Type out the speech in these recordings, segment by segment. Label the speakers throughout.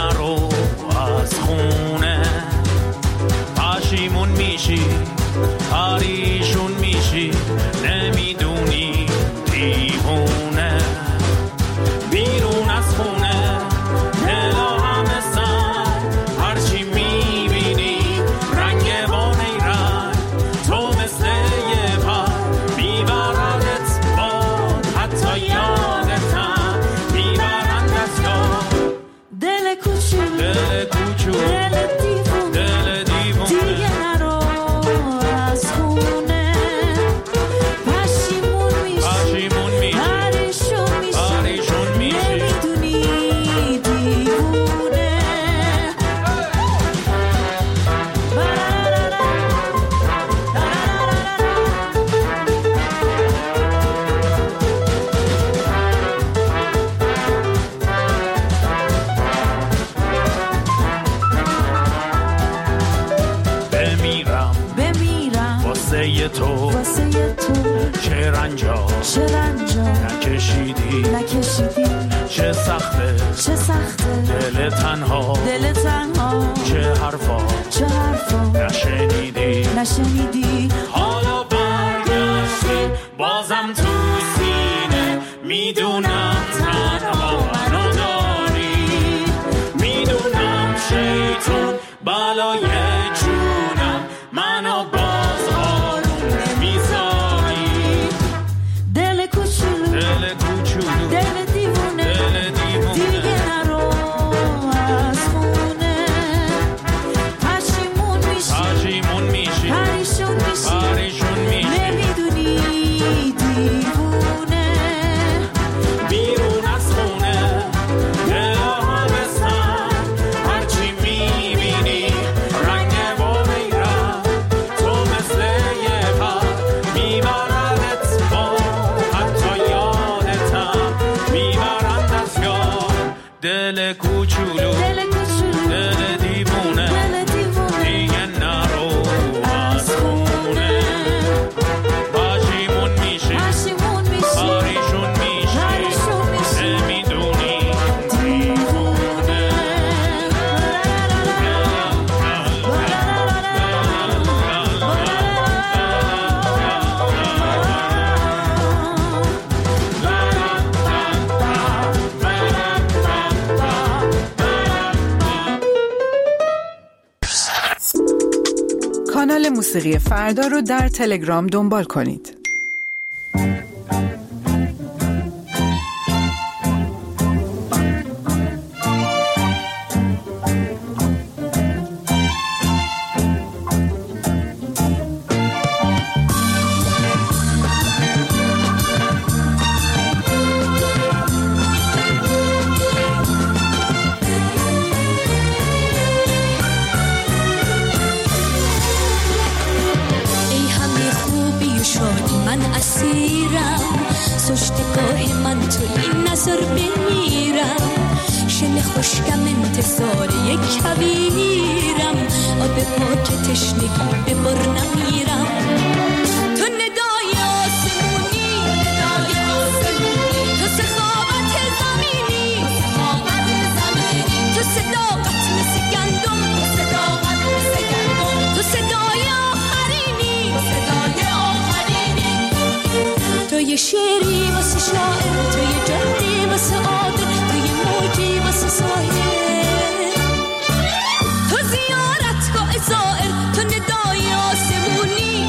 Speaker 1: نرو از خونه، پشیمون میشی پریشون میشی، نمیدونی دیوونه. بیرون از خونه دلا همه سر، هرچی میبینی رنگ با نیرنگ، تو مثل یه پر میبردت باد، حتی یادتم میبرند از یاد.
Speaker 2: دل کوچولو
Speaker 1: دل کوچولو
Speaker 2: دل دیوونه
Speaker 1: دل دیوونه،
Speaker 2: دیگه نرو از خونه، پشیمون میشی پریشون میشی، نمیدونی دیوونه. بمیرم
Speaker 1: واسه تو چه رنجا نکشیدی چه سخته دل تنها چه حرفا نشنیدی حالا برگشتی بازم تو سینه، میدونم تنها منو داری، میدونم شیطون بالای جونم منو باز آروم نمیذاری.
Speaker 2: دل کوچولو دل دیوونه دیگه نرو از خونه، پشیمون میشی پریشون میشی، نمیدونی دیوونه.
Speaker 1: بیرون از خونه دلا همه سر، هرچی میبینی رنگ با میرم، تو مثل یه پر میبردت باد، حتی یادتم میبرند از یاد. دل کوچولو دل دیوونه دیگه نرو از خونه، پشیمون میشی پریشون میشی، نمیدونی دیوونه.
Speaker 3: کانال موسیقی فردا رو در تلگرام دنبال کنید.
Speaker 4: سشتگاه من تو این نظر بمیرم، شن خوشگم انتظار یک کبیرم، آب پاک تشنگی به بر نمیرم. تو ندای آسمونی تو سخاوت زمینی تو صداقت مثل گندم تو صدای آخرینی تو یه شعری واسه شاعر، تو یه جدی واسه عادل، تو یه موجی واسه ساحل، تو زیارتگاه زائر، تو ندای آسمونی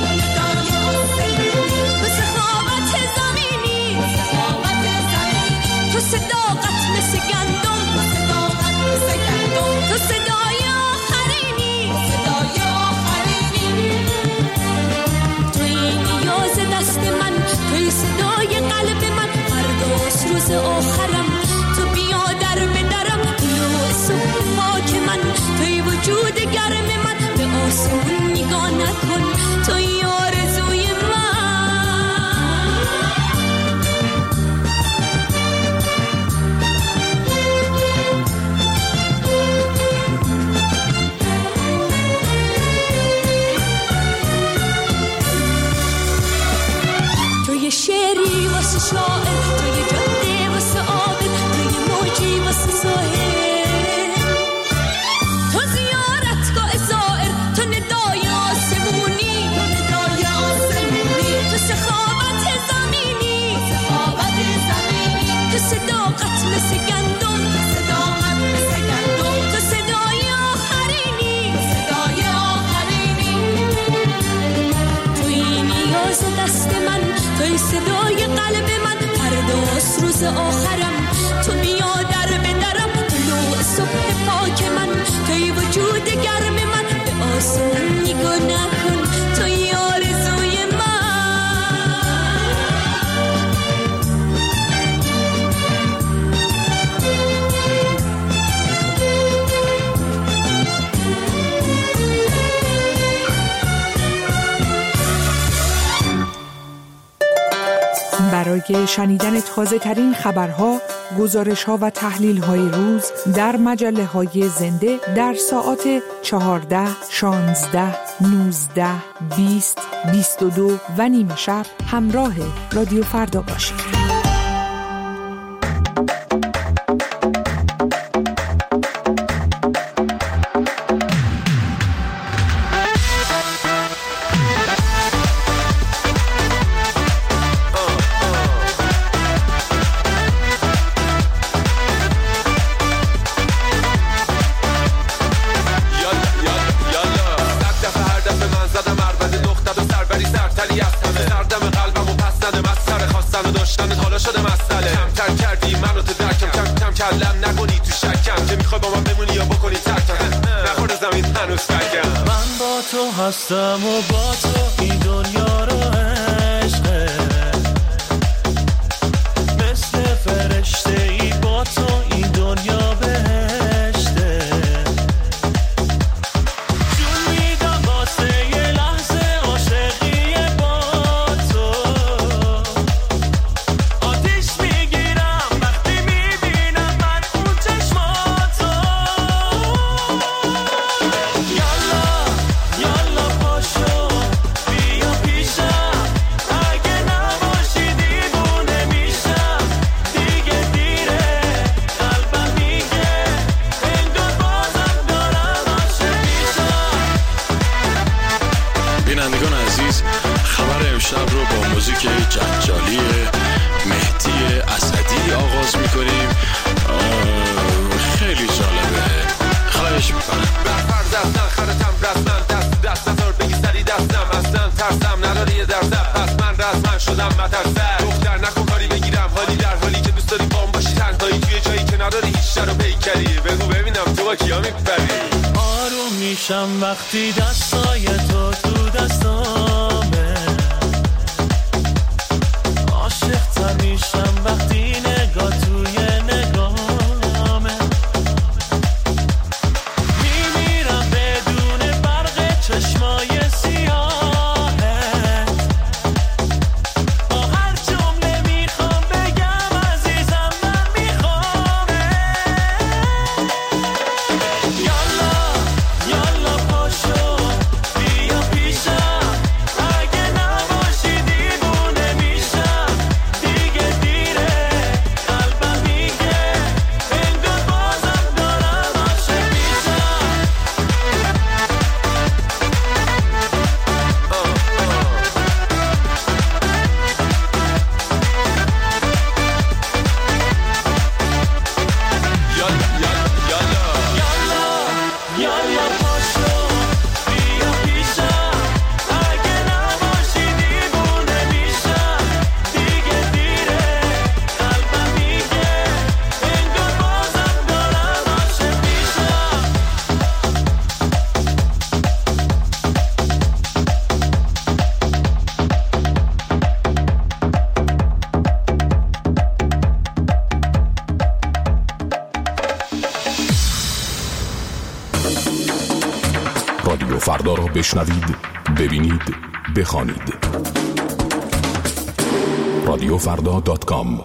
Speaker 4: تو سخاوت زمینی تو صداقت مثل گندم تو صدای آخرینی توی نیاز دست من، توی صدای قلب من، فرداست روز آخرم، تو بیا در به درم، طلوع صبح پاک من، توی وجود گرم من، به آسمون نگاه نکن، توی آرزوی من. توی شعری واسه شاعر، توی جاده واسه عابر، توی موجی واسه ساحل، روز آخرم تو بیا در به درم طلوع صبح پاک من توی وجود گرم من به آسمون نگاه نکن توی آرزوی من
Speaker 3: برای شنیدن تازه ترین خبرها، گزارش‌ها و تحلیل‌های روز در مجله‌های زنده در ساعات 14, 16, 19, 20, 22 و نیم شب همراه رادیو فردا باشید.
Speaker 5: کلم نکنی تو شکم که میخوای با من بمونی یا بکنی ترکم نخورد زمین هنوز فکم
Speaker 1: من با تو هستم و با تو این دنیا رو عشقه مثل فرشته ای با تو این دنیا بهشته جون میدم واسه یه لحظه عاشقی با تو آتیش میگیرم وقتی میبینم من اون چشماتو یالا پاشو بیا پیشم اگه نباشی دیوونه میشم دیگه دیره قلبم میگه انگار بازم دارم عاشق میشم.
Speaker 6: بینندگان عزیز، خبر امشب رو با موزیک جنجالی مهدی اسدی آغاز میکنیم. خیلی جالبه، خواهش میکنم.
Speaker 5: برفر دستن خرتم رسمن دست نظر بگی سری دستم اصلا ترسم نداری یه درزم پس من رسمن شدم مترسر دختر نکن کاری بگیرم حالی در حالی که دوست داری بام باشی تنهایی توی جایی که نداری هیچ شر و پیکری بگو ببینم تو با کیا میپری.
Speaker 1: آروم میشم وقتی دستای تو دستامه عاشق تر میشم وقتی نگاه توی نگاهمه میمیرم بدون برق چشمای سیاهه با هر جمله میخوام بگم عزیزم من میخوامه. یالا پاشو بیا پیشم اگه نباشی دیوونه میشم دیگه دیره قلبم میگه انگار بازم دارم عاشق میشم. یالا پاشو بیا پیشم اگه نباشی دیوونه میشم دیگه دیره قلبم میگه انگار بازم دارم عاشق میشم.
Speaker 7: رادیو فردا را بشنوید، ببینید، بخوانید. رادیوفردا.com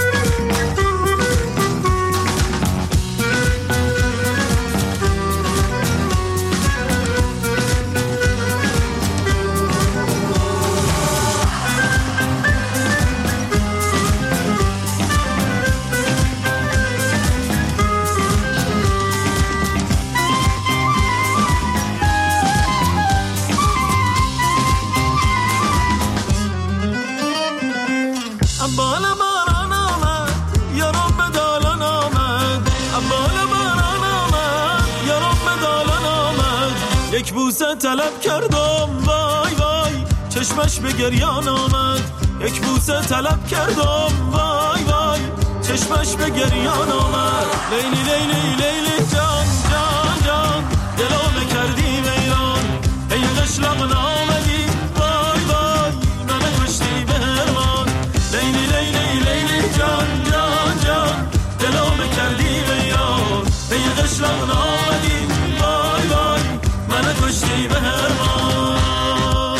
Speaker 1: یک بوسه طلب کردم وای وای چشمش به گریان آمد. یک بوسه طلب کردم وای وای چشمش به گریان آمد. لیلی لیلی لیلی جان جان جان دلو کردی ویران. ای قشلق نامدی وای وای من کشتی به هرمان. لیلی لیلی لیلی جان جان جان دلو کردی ویران. ای قشلق نامدی وای وای من کشتی به هرمان.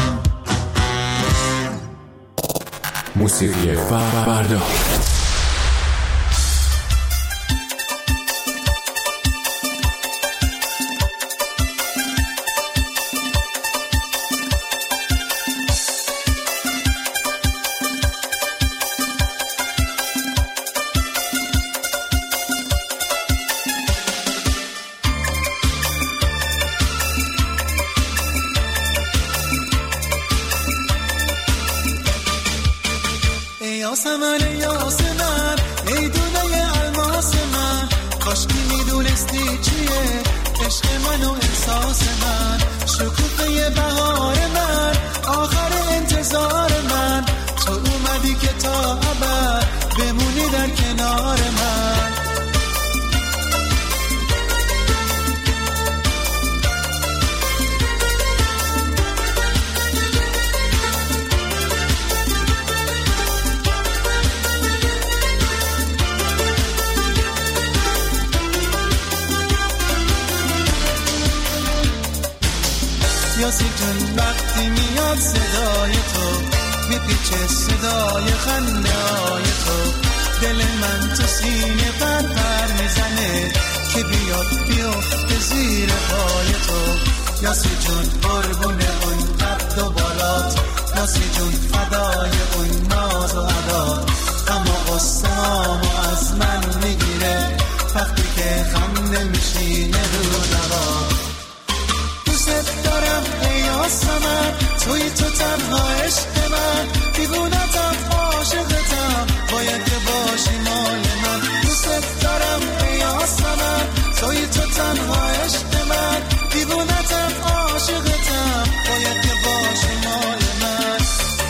Speaker 7: موسیقی فردا.
Speaker 8: یاسمن یاسمن ای دونه الماس من، کاشکی میدونستی چیه عشق من و احساس من. شکوفه بهار من، آخر انتظار من، تو اومدی که تا ابد بمونی در کنار من. یاسی جون وقتی میاد صدای تو، میپیچه صدای خنده های تو، دل من تو سینه پر پر میزنه که بیاد بیفته زیر پای تو. یاسی جون قربون اون قد و بالات، یاسی جون فدای اون ناز و عدات. اما قصه‌هامو از من میگیره وقتی که خنده میشینه رو لبات. دوست دارم ای یاسمن، توی تو تنها عشق من، دیوونتم عاشقتم، باید که باشی مال من. دوست دارم ای یاسمن، توی تو تنها عشق من، دیوونتم عاشقتم، باید که باشی مال من.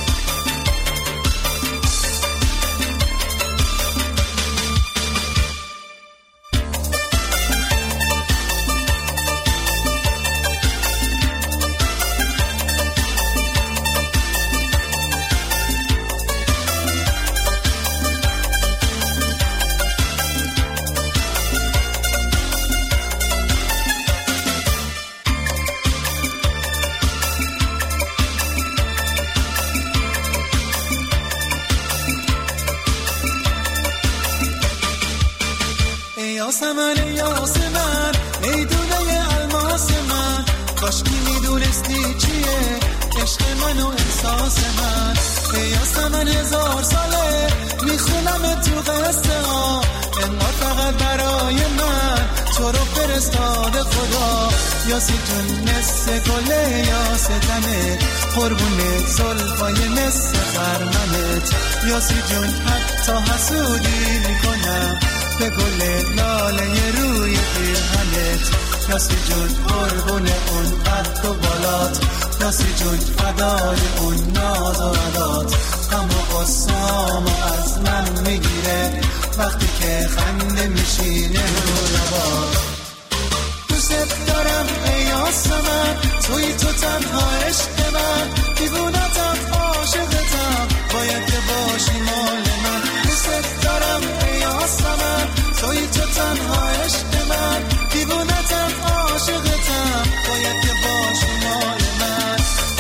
Speaker 8: یاسمن یاسمن ای دونه الماس من، کاشکی میدونستی چیه عشق من و احساس من. ای یاسمن 1000 ساله میخونم تو قصه ها، انقدر فقط برای من تو رو فرستاده خدا. یاسی جون مثل گله یاستنه، قربون زلفای مثل خرمنت. یاسی جون حتی حسودی میکنم به گل لاله روی پیرهنت. یاسی جون قربون اون قد و بالات، یاسی جون فدای اون ناز و عدات. اما قصه‌هامو از من میگیره وقتی که خنده میشینه رو لبات. دوست دارم ای یاسمن، توی تو تنها عشق من، دیوونتم عاشقتم، باید که باشی مال من. دوست دارم ای یاسمن، توی تو تنها عشق من، دیوونتم عاشقتم، باید که باشی مال من.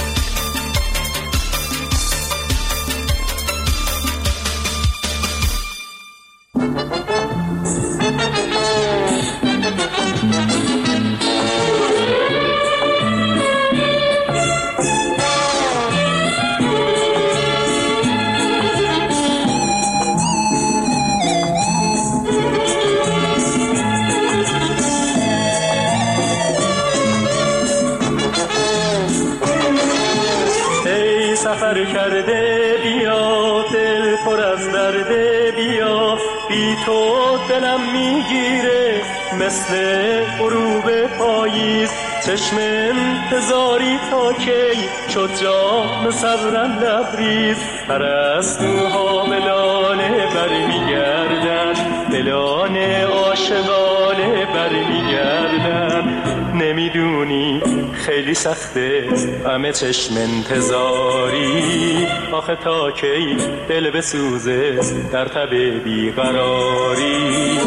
Speaker 9: سفر کرده بیا، دل پر از درده بیا، بی تو دلم میگیره مثل غروب پاییز. چشم انتظاری تا کی شد جام صبرم لبریز پرستوها ملانه برمیگردن ملانه عاشقانه برمیگردن نمیدونی خیلی سخته همه چشم انتظاری آخه تا کی دل بسوزه در تب بیقراری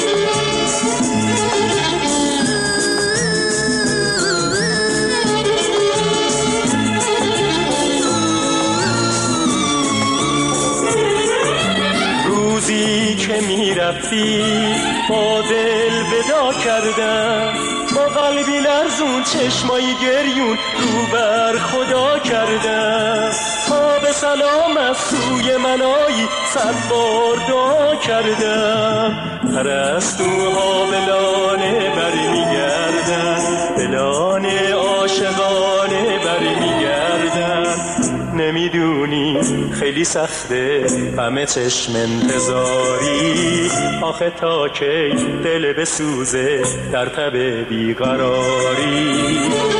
Speaker 9: روزی که میرفتی با دل ودا کردم با قلبی لرزون چشمایی گریون رو بر خدا کردم تا به سلام از سوی منایی 100 بار دعا کردم پرستوها بلانه برمیگردن بلانه عاشقانه برمیگردن نمیدونی خیلی سخته همه چشم انتظاری آخه تا کی دل بسوزه در تب بیقراری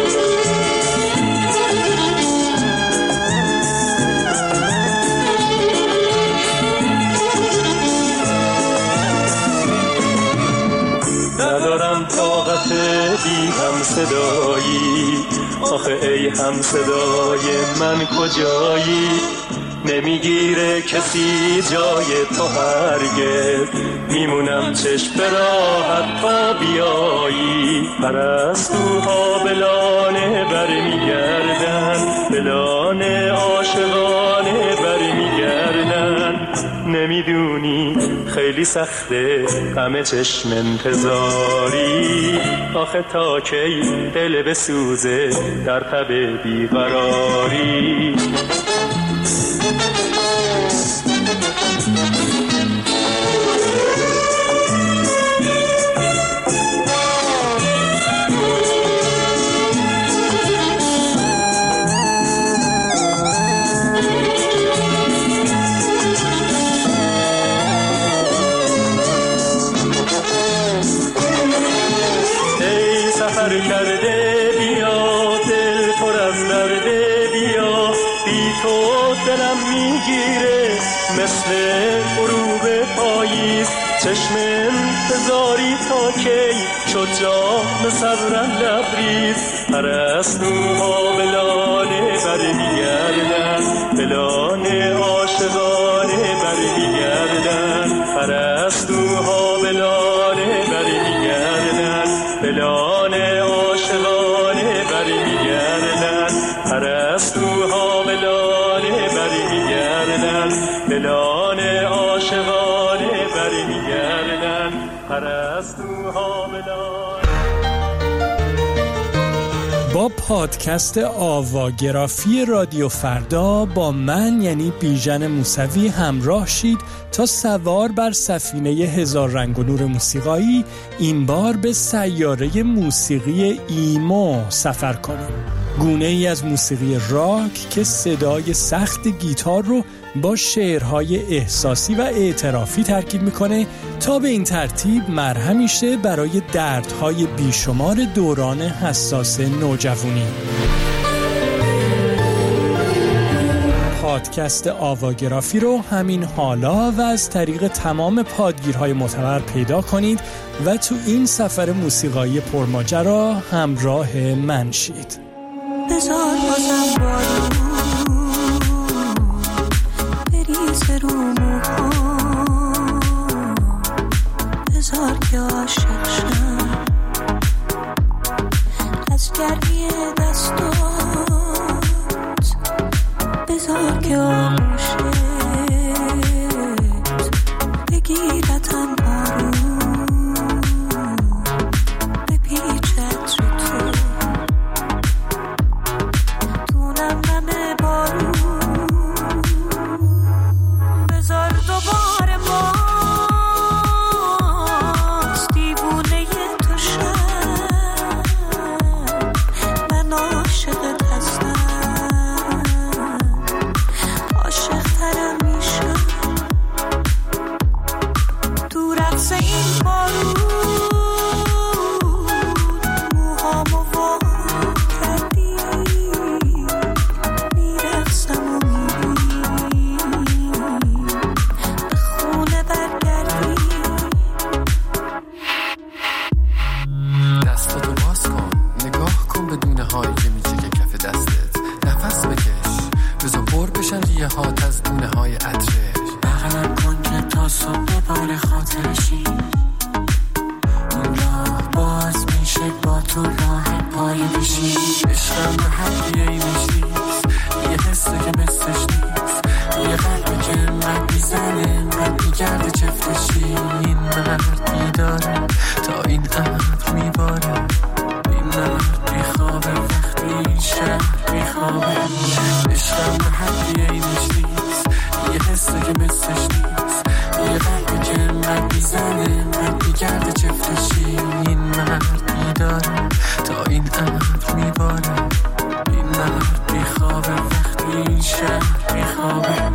Speaker 9: ندارم طاقت بی هم صدایی آخه ای هم صدای من کجایی نمیگیره کسی جای تو هرگز میمونم چشم به راحت تا بیایی پرستوها بلانه برمیگردن بلانه عاشقانه برمیگردن نمیدونی خیلی سخته همه چشم انتظاری آخه تا کی دل بسوزه در تب بیقراری کرده بیا دل پر از درده بیا بی تو دلم میگیره مثل غروب پاییز چشم انتظاری تا کی شد جام صبرم لبریز پرستوها بلانه برمیگردن بلانه عاشقانه برمیگردن پرستوها بلانه برمیگردن بلانه عاشقانه برمیگردن پرستوها بلانه برمیگردن بلانه عاشقانه برمیگردن پرستوها بلانه.
Speaker 10: با پادکست آواگرافی رادیو فردا با من یعنی بیژن موسوی همراه شید تا سوار بر سفینه هزار رنگ و نور موسیقایی این بار به سیاره موسیقی ایمو سفر کنیم. گونه ای از موسیقی راک که صدای سخت گیتار رو با شعرهای احساسی و اعترافی ترکیب میکنه تا به این ترتیب مرهمی شه برای دردهای بیشمار دوران حساس نوجوانی. پادکست آواگرافی رو همین حالا و از طریق تمام پادگیرهای معتبر پیدا کنید و تو این سفر موسیقایی پرماجرا همراه من شید.
Speaker 11: بذار بازم بارون بریزه رو موهام بذار که عاشق شم از گرمی دستات بذار که آغوشت بگیرتم بارون بپیچت رو تو دونم نمه بارون بذار دوباره باز دیوونه تو شم من عاشقت هستم
Speaker 12: دستت، نفس بکش بذار پر بشن ریه هات از دونه های عطرش.
Speaker 8: بغلم کن که تا صبح بار خاطرشی، این راه باز میشه با تو راه پای بشی. عشقم به حقی اینش نیست، یه حسه که مثلش نیست، یه قلبه که انقدر میزنه انقدر میگرده چفتشی. این مرد بیداره تا این عهد میباره، این مرد بیخوابه وقتی این شهر بیخوابه. عشقم به حقی اینش نیست، یه حسه که مثلش نیست، یه قلبه که انقدر میزنه انقدر میگرده چفتشی. این مرد بیداره تا این عهد میباره، این مرد بیخوابه وقتی این شهر بیخوابه.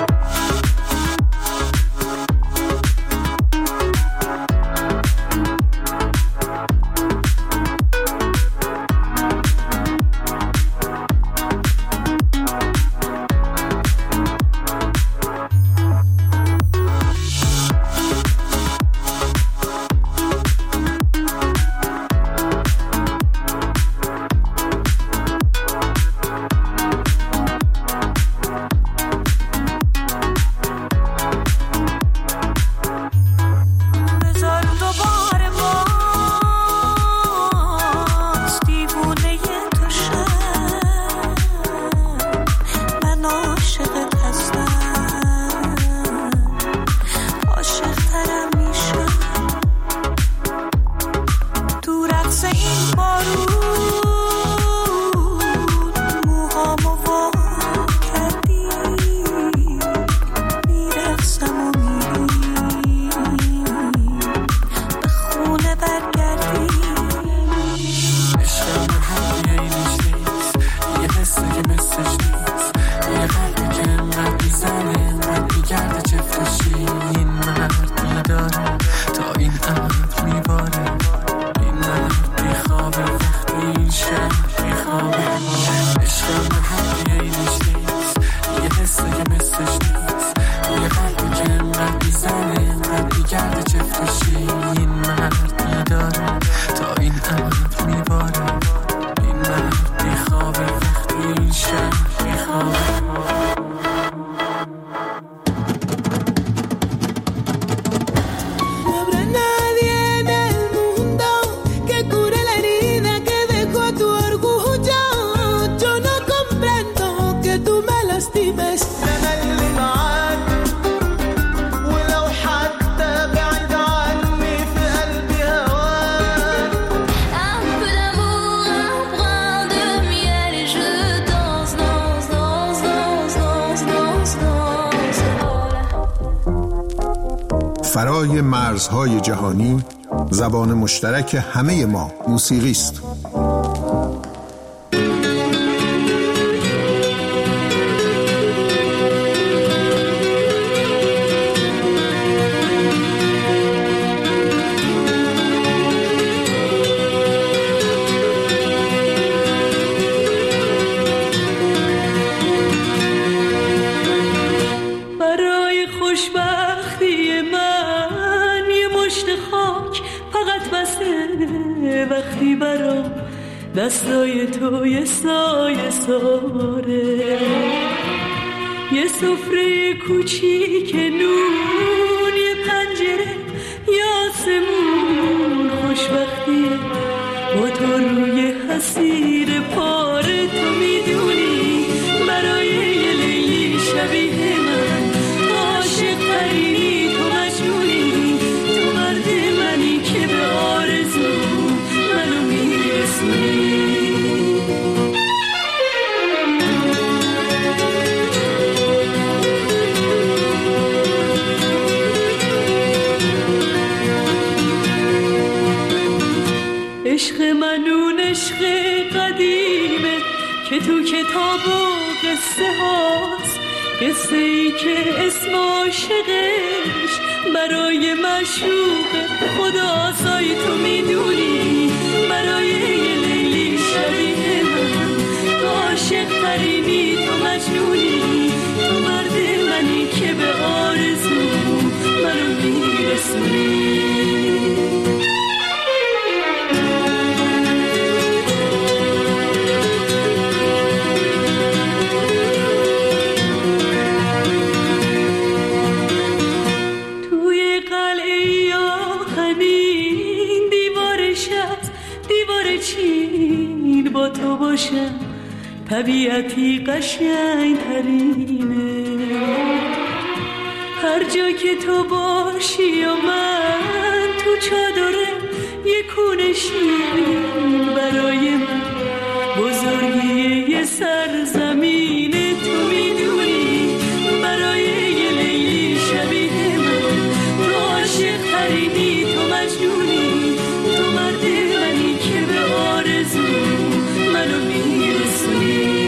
Speaker 13: فرای مرزهای جهانی، زبان مشترک همه ما موسیقی است.
Speaker 14: دستای تو یه سایه ساره، یه سفره کوچیک نون، یه پنجره یا آسمون. خوشبختی با تو روی حسیر پاره، تو میدونی برای یه لیلی شبیه من عاشق ترینی، تو مجنونی، تو مرد منی که به آرزو منو میرسونی. عشق منون عشق قدیمه که تو کتاب و قصه هاست، قصه ای که اسم عاشقش برای معشوق خداست. تو میدونی برای یه لیلی شبیه من عاشق ترینی، تو مجنونی، تو مرد منی که به آرزو منو میرسونی. تو باشم طبیعتی قشنگ ترینه. هر جا که تو باشی و من تو چادره یه کونه شیرین برای من بزرگی یه سرزمینه. تو میدونی برای یه لیلی شبیه من تو عاشق ترینی، تو مجنونی، تو مرد منی که به آرزو منو میرسونی.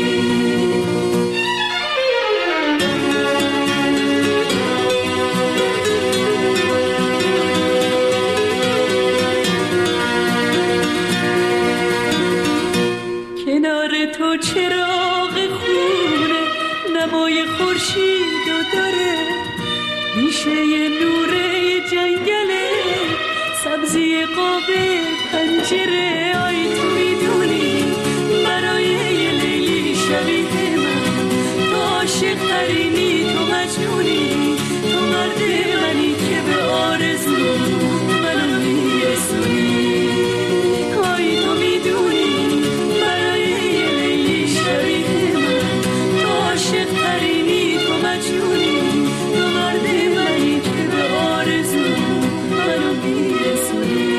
Speaker 14: کنار تو چراغ خونه نمای خورشید داره، بیشه نوره جنگله سبزی قاب پنجره. آی تو میدونی برای یه لیلی شبیه من تو عاشق ترینی، تو مجنونی، تو مرد منی که به آرزو منو میرسونی. آی تو میدونی برای یه لیلی شبیه من تو عاشق ترینی، تو مجنونی، تو مرد منی که به آرزو منو میرسونی.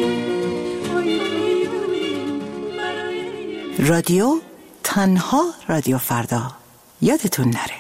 Speaker 15: رادیو تنها رادیو فردا، یادتون نره.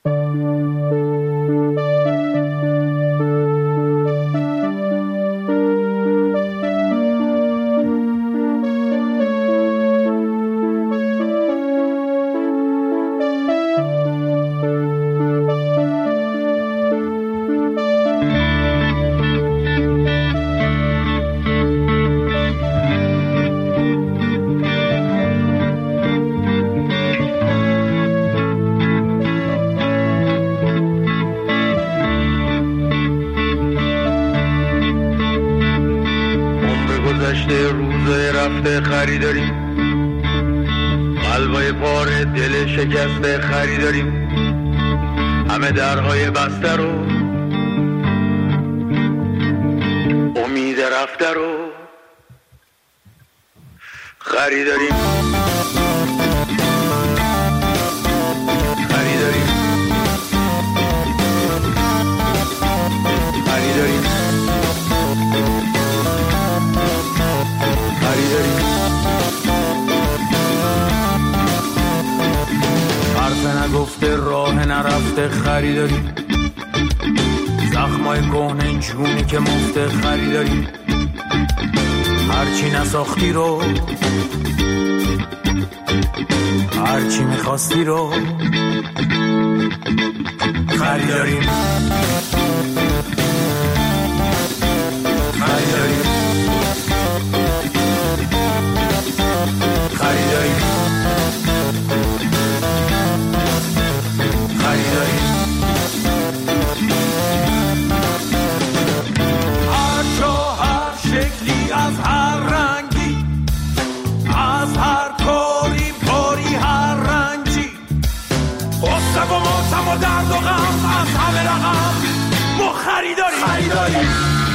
Speaker 16: خریداریم قلبای پاره دل شکسته خریداریم، همه درهای بسته رو امید رفته رو خریداریم. خریداریم خریداریم خریداریم حرف نگفته راه نرفته خریداریم، زخمای کهنه جونی که مفته خریداریم، هرچی نساختی رو هرچی میخواستی رو خریداریم. خریداریم خریداریم خریداریم هر جا هر شکلی از هر رنگی، از هر کاری باری هر رنجی، غصه و ماتم و درد و غم از همه رقم ما خریداریم. خریداریم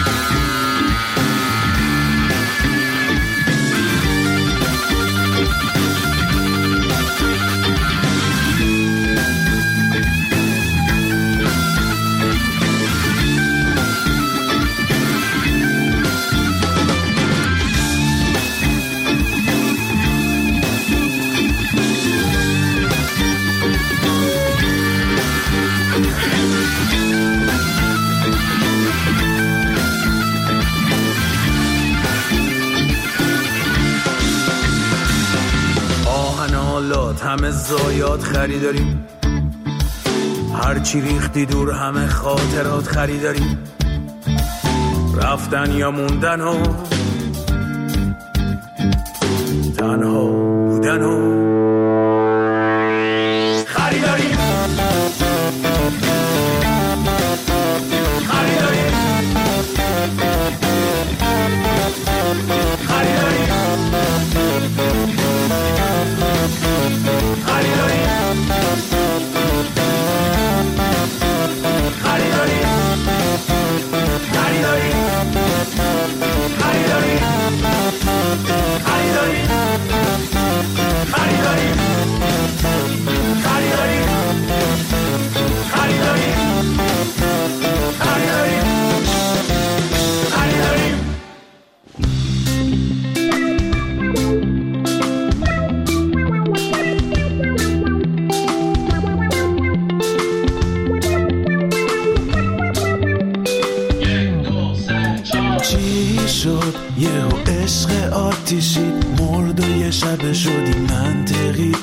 Speaker 16: همه زایات خریداریم، هرچی ریختی دور همه خاطرات خریداریم، رفتن یا موندن و تنها بودن و خریداریم. خریداریم خریداریم خریداریم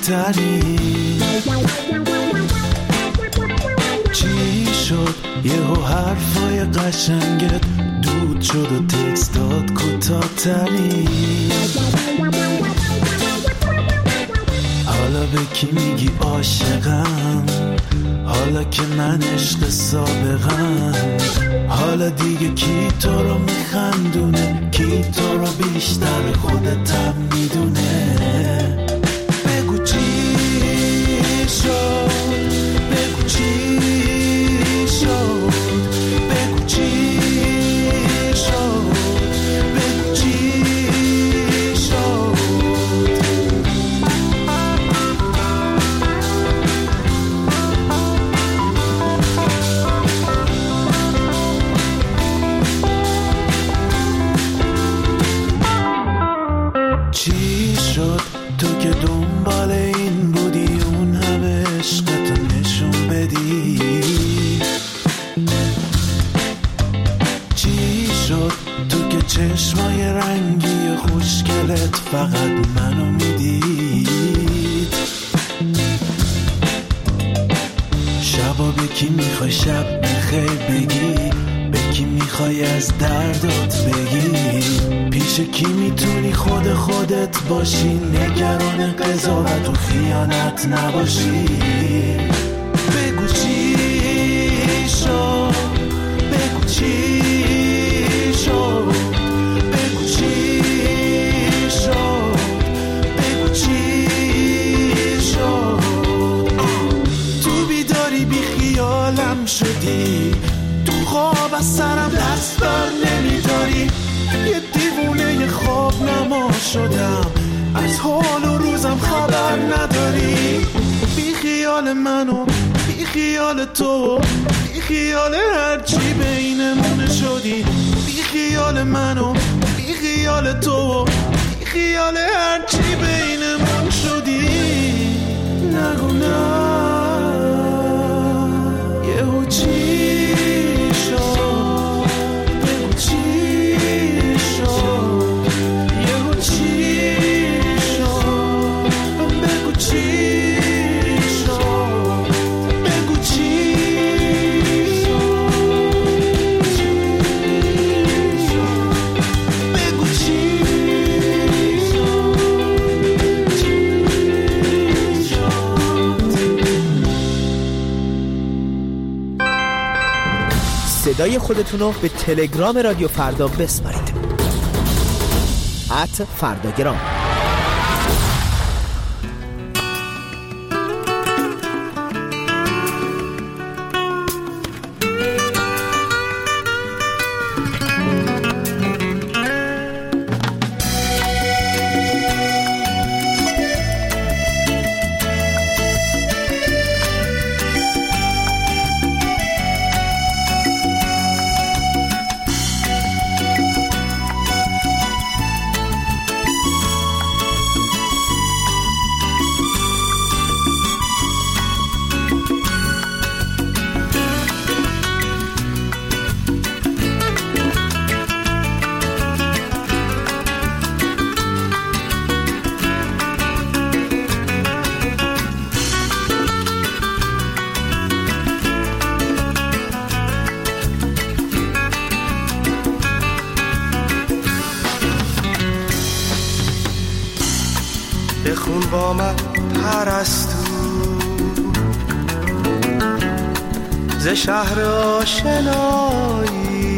Speaker 8: بهتری. چی شد یهو حرفای قشنگت دود شد و تکستات کوتاه‌تری. حالا به کی میگی عاشقم؟ حالا که من عشق سابقم. حالا دیگه کی تو رو میخندونه؟ کی تو رو بیشتر خودتم میدونه؟ بگو چی شد، بگو چی شد، بگو چی شد، بگو چی شد. چی شد تو که دنبال این بودی اون همه عشقتو نشون بدی؟ چی شد تو که چشمای رنگی خوشگلت فقط منو میدید؟ شبا به کی میخوای شب بخیر بگی؟ به کی میخوای از دردات بگی؟ پیش کی میتونی خودت باشی؟ نگران قضاوت و خیانت نباشی. بگو چی شد، بگو چی شد، بگو چی شد، بگو چی شد. تو بیداری بی خیالم شدی، تو خواب از سرم دست بر نمیداری. یه دیوونه خواب نما شدم، از حال و روزم خبر نداری. بی خیال منو، بی خیال تو، بی خیال هرچی بینمون شدی. بی خیال منو، بی خیال تو، بی خیال هرچی بینمون شدی. نگو نه یهو چی شد، بگو چی شد، یهو چی شد، بگو چی شد، بگو چی شد، بگو چی
Speaker 17: صدای خودتون رو به تلگرام رادیو فردا بسپارید. @فرداگرام.
Speaker 18: بخون با من پرستو ز شهر آشنایی.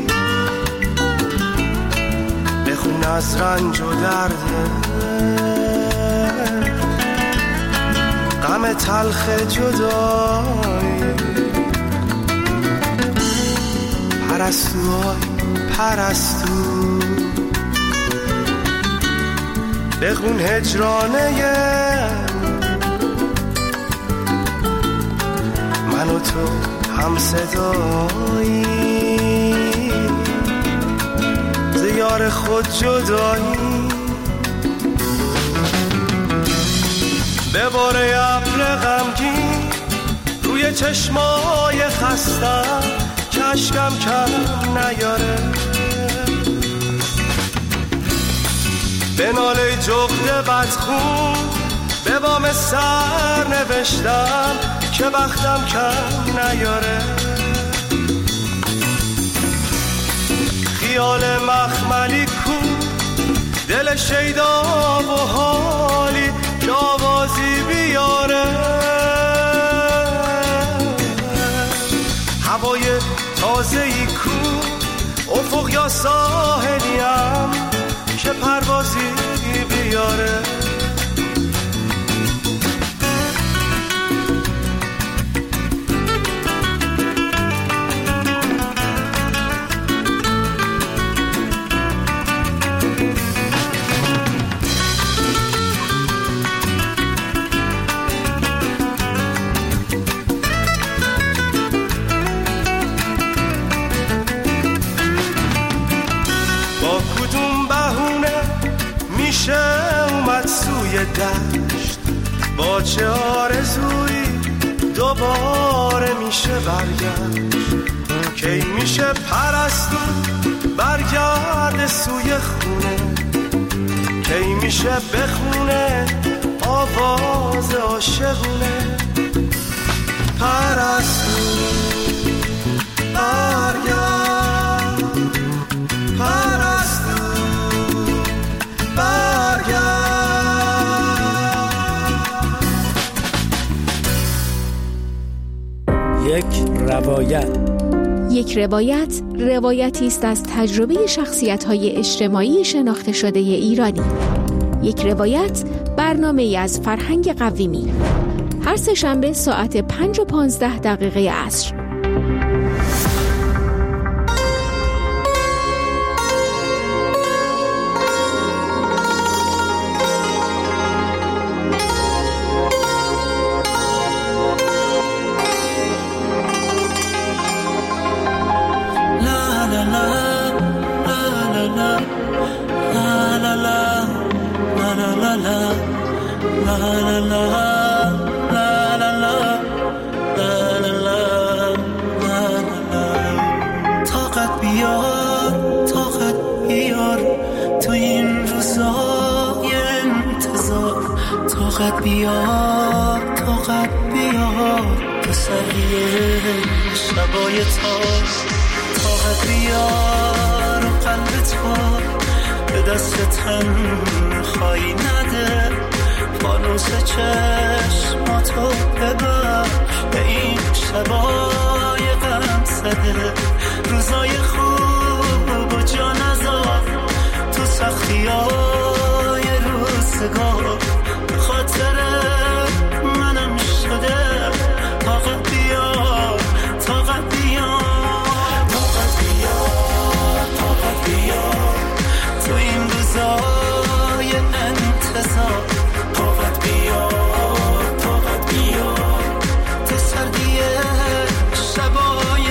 Speaker 18: بخون از رنج و درد غم تلخ جدایی. پرستو آی پرستو بخون هجرانه من و تو هم صدایی. ز یار خود جدایی به باره ابر غمگین روی چشمای خستم که اشکم کم نیاره. به ناله جغد بدخون به بام نامه سر نوشتم که وقتم کم نیاره. خیال مخملی کو دل شیدا و حالی که آوازی بیاره. هوای تازه‌ای کو افق یا ساحلیم که پروازی بیاره. اومد سوی دشت با چه آرزویی دوباره میشه برگشت. کی میشه پرستو برگرد سوی خونه، کی میشه بخونه آواز عاشقونه. پرستو برگرد، پرستو
Speaker 19: یک روایت روایتی است از تجربه شخصیت‌های اجتماعی شناخته شده ایرانی. یک روایت برنامه‌ای از فرهنگ قویمی. هر سه‌شنبه ساعت 5:15 عصر.
Speaker 8: طاقت بیار تو سریه شبای تاز. طاقت بیار و قلب تو به دست تنهایی نده. فانوس چشماتو ببر به این شبای غم زده. روزای خوب و جا نذار تو سختیای روزگار. خاطر منم شده طاقت بیار، طاقت بیار، طاقت بیار، طاقت بیار تو این روزای انتظار. طاقت بیار، طاقت بیار تو سردی شبای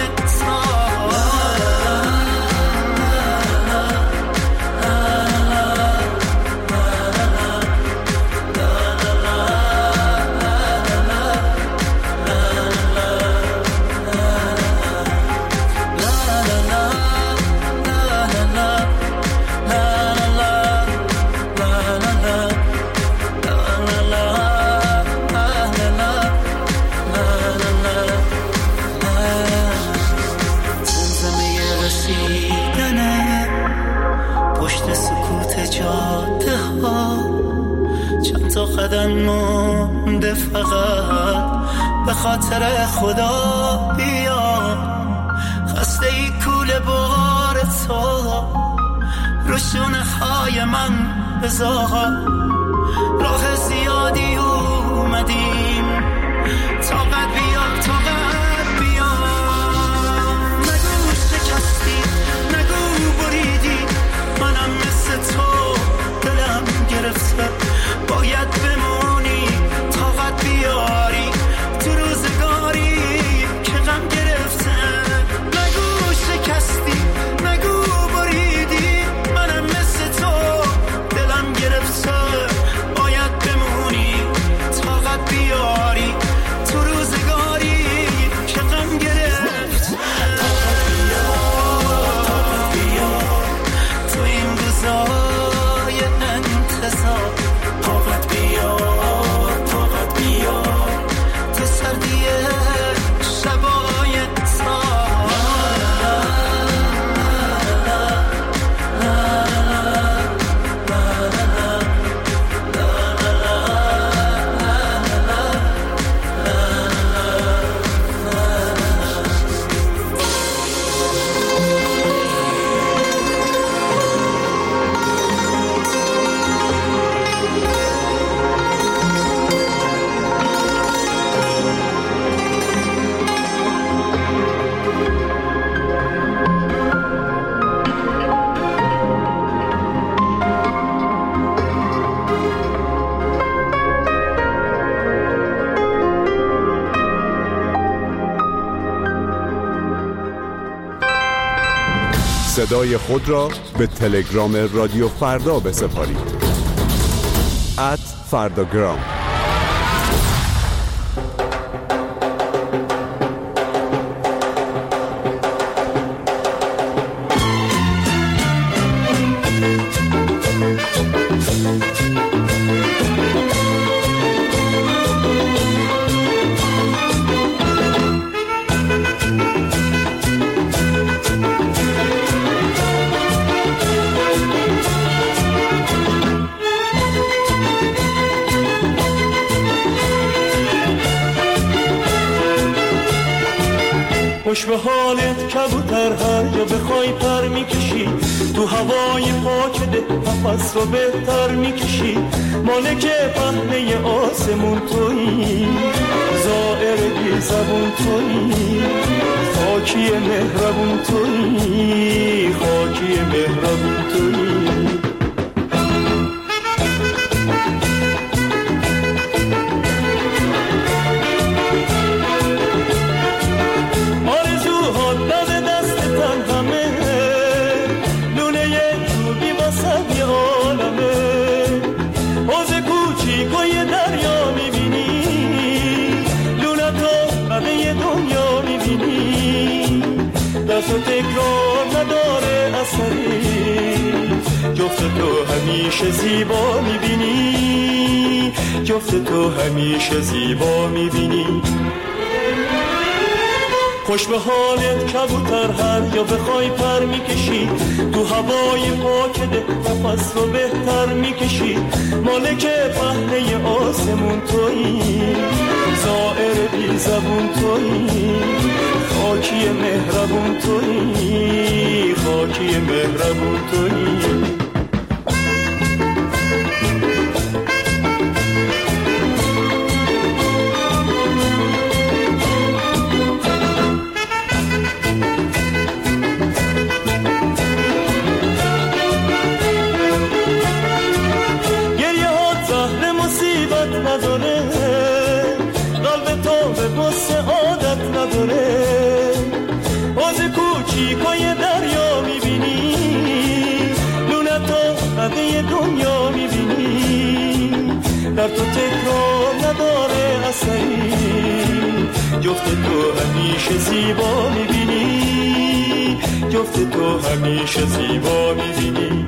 Speaker 8: قدم مونده فقط به خاطر خدا بیا. خسته ای کوله بار تو رو شونه های من بذار. راه زیادی اومدیم طاقت بیار، طاقت بیار. نگو شکستی، نگو بریدی، منم مثل تو دلم گرفته. باید بمونی طاقت بیاری تو روزگاری که غم گرفته. نگو شکستی، نگو بریدی، منم مثل تو دلم گرفته. باید بمونی
Speaker 2: صدای خود را به تلگرام رادیو فردا بسپارید. @فرداگرام.
Speaker 1: خوش به حالت کبوتر، هر جا بخوای پر میکشی، تو هوای پاک ده نفس رو بهتر میکشی. مالک پهنه آسمون تویی، زائر بی زبون تویی، خاکی مهربون تویی، خاکی مهربون تویی. دست تکرار نداره اثری، جفت تو همیشه زیبا میبینی، جفت تو همیشه زیبا میبینی. خوش به حالت کبوتر، هر جا بخوای پر میکشی، تو هوای پاک ده نفس رو بهتر میکشی. مالک پهنه آسمون تویی، زائر بی زبون تویی، خاکی مهربون تویی، خاکی مهربون تویی. دنیا میبینی، در تو تکرار نداره اثری، جفت تو همیشه زیبا میبینی، جفت تو همیشه زیبا میبینی.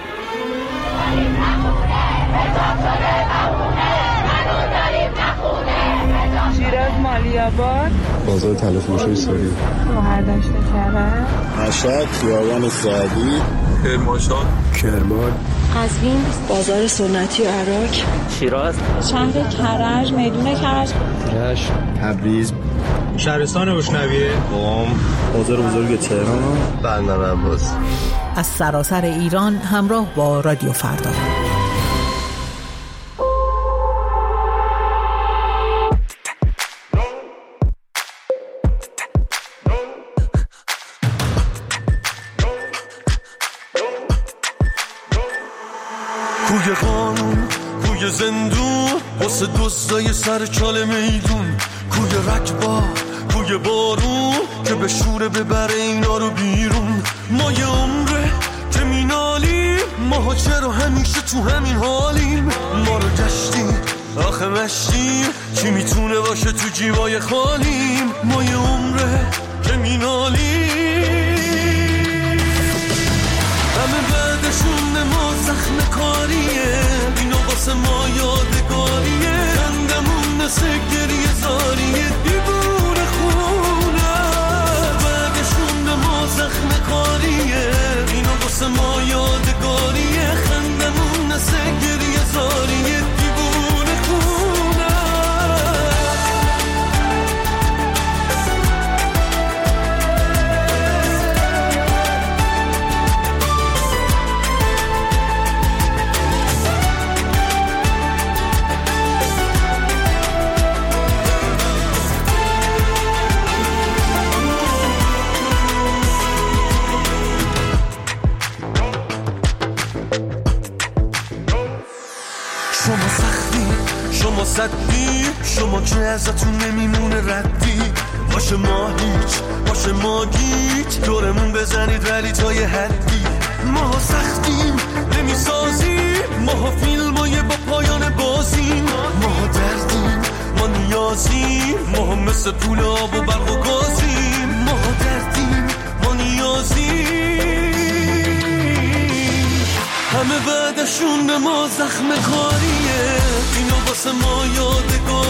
Speaker 20: شیراز مالی‌آباد،
Speaker 21: بازار تلفروشی سوری،
Speaker 20: مهردشت کرد،
Speaker 21: مشهد خیابان سعدی،
Speaker 22: کرمانشاه،
Speaker 21: کرمان،
Speaker 20: قزوین، بازار سنتی و عراق،
Speaker 22: شیراز،
Speaker 20: شهر کرج، میدون کرج،
Speaker 21: رشت، تبریز،
Speaker 22: شهرستان بوشنویه،
Speaker 21: قم، بازار بزرگ تهران، بندر عباس.
Speaker 15: از سراسر ایران همراه با رادیو فردا.
Speaker 1: کوی قانون، کوی زندون، واسه دزدای سر چاله میدون، کوی رکبا، کوی بارون که به شوره ببره اینا رو بیرون. ما یه عمره که مینالیم، ماها چرا همیشه تو همین حالیم؟ ما رو گشتیم آخه مشتیم، کی میتونه باشه تو جیبای خالیم؟ ما یه عمره که مینالیم، همه بعدشون ما زخم کاریه، اینا واسه ما یادگاریه، خندمون مثل گریه زاریه، دیوونه خونه. بعدشون ما زخم کاریه، اینا واسه ما یادگاریه، خندمون مثل گریه زاریه، دیوونه خونه. شما سختی، شما صدی، شما که ازتون نمیمونه ردی، باشه ما هیچ، باشه ما گیج، دورمون بزنید ولی تا یه حدی. ما سختیم نمیسازیم، ما فیلمای با پایان بازیم، ما دردیم، ما نیازیم، ما مثل پول آب و برق و گازیم، ما دردیم، ما نیازیم. همه بعدشون به ما زخم کاریه، اینو واسه ما یادگار